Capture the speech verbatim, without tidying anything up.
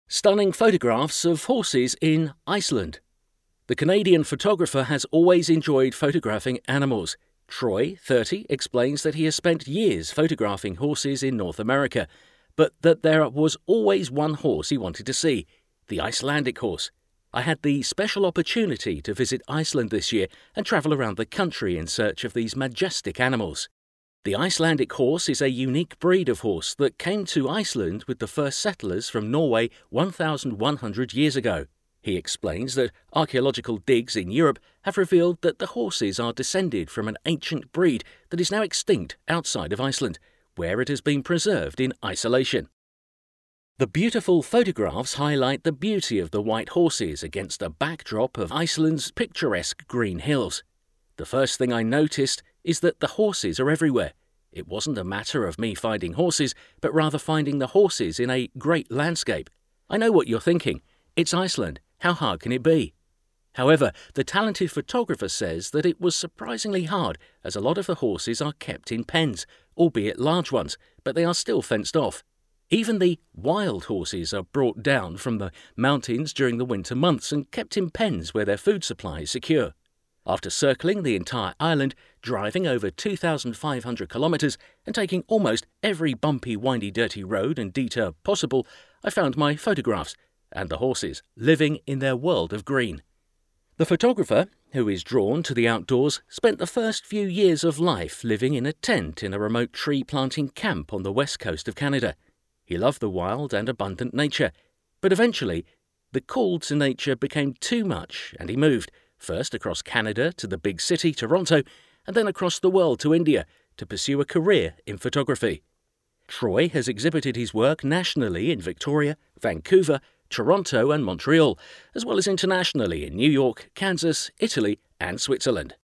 Stunning photographs of horses in Iceland. The Canadian photographer has always enjoyed photographing animals. Troy, thirty, explains that he has spent years photographing horses in North America, but that there was always one horse he wanted to see, the Icelandic horse. I had the special opportunity to visit Iceland this year and travel around the country in search of these majestic animals. The Icelandic horse is a unique breed of horse that came to Iceland with the first settlers from Norway one thousand one hundred years ago. He explains that archaeological digs in Europe have revealed that the horses are descended from an ancient breed that is now extinct outside of Iceland, where it has been preserved in isolation. The beautiful photographs highlight the beauty of the white horses against a backdrop of Iceland's picturesque green hills. The first thing I noticed is that the horses are everywhere. It wasn't a matter of me finding horses, but rather finding the horses in a great landscape. I know what you're thinking. It's Iceland. How hard can it be? However, the talented photographer says that it was surprisingly hard, as a lot of the horses are kept in pens, albeit large ones, but they are still fenced off. Even the wild horses are brought down from the mountains during the winter months and kept in pens where their food supply is secure. After circling the entire island, driving over two thousand five hundred kilometres and taking almost every bumpy, windy, dirty road and detour possible, I found my photographs and the horses living in their world of green. The photographer, who is drawn to the outdoors, spent the first few years of life living in a tent in a remote tree-planting camp on the west coast of Canada. He loved the wild and abundant nature, but eventually the call to nature became too much and he moved, first across Canada to the big city, Toronto, and then across the world to India to pursue a career in photography. Troy has exhibited his work nationally in Victoria, Vancouver, Toronto and Montreal, as well as internationally in New York, Kansas, Italy and Switzerland.